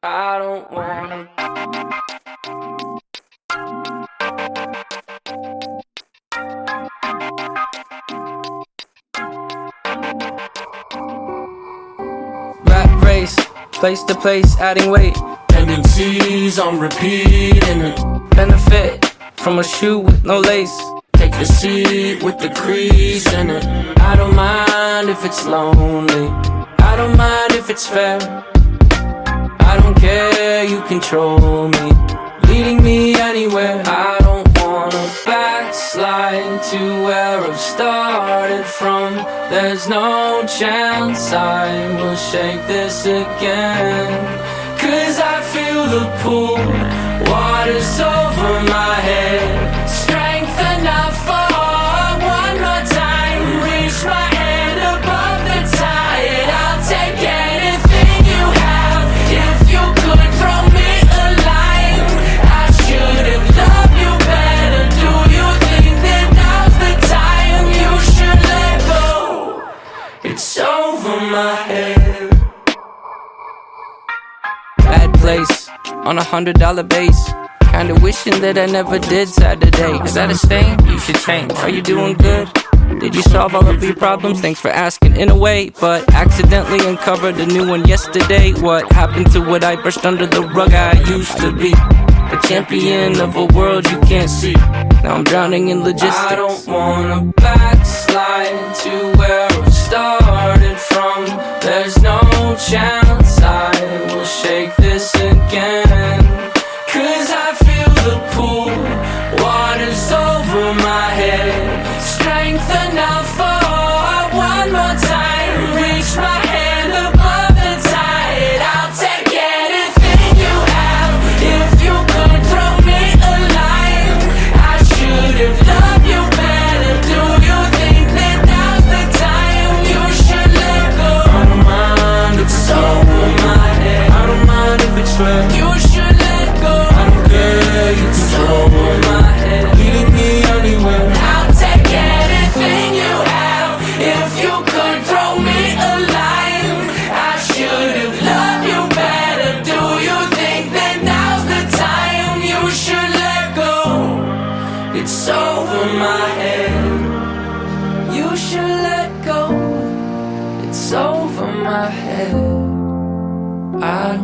I don't wanna. Rap race, place to place, adding weight. Tendencies on repeat and it Benefit from a shoe with no lace. take the seat with the crease in it. I don't mind if it's lonely, I don't mind if it's fair. I don't care, you control me, leading me anywhere. I don't wanna backslide to where I've started from. There's no chance I will shake this again. Cause I feel the pull, water's over my head. Strength enough for one more time. Reach my hand above the tide. I'll take anything you have. If you could throw me a line, I should have loved you better. Do you think that now's the time you should let go? It's over my head. Bad place on $100 base. Kinda wishing that I never did Saturday. Is that a stain? You should change. Are you doing good? Did you solve all of your problems? Thanks for asking in a way, but accidentally uncovered a new one yesterday. What happened to what I brushed under the rug I used to be? A champion of a world you can't see. Now I'm drowning in logistics. I don't wanna backslide to where I started from. There's no chance I will shake this again. Cause I feel the pull, water's over my head. Strength enough for one more time. Reach my hand above the tide. I'll take anything you have. If you could throw me a line, I should have loved you better. Do you think that now's the time you should let go? I don't mind if it's over my head. I don't mind if it's red. You should let go. I don't care, you control my head, leading me anywhere. I'll take anything you have. If you could throw me a line, I should have loved you better. Do you think that now's the time you should let go? It's over my head. You should let go. It's over my head. I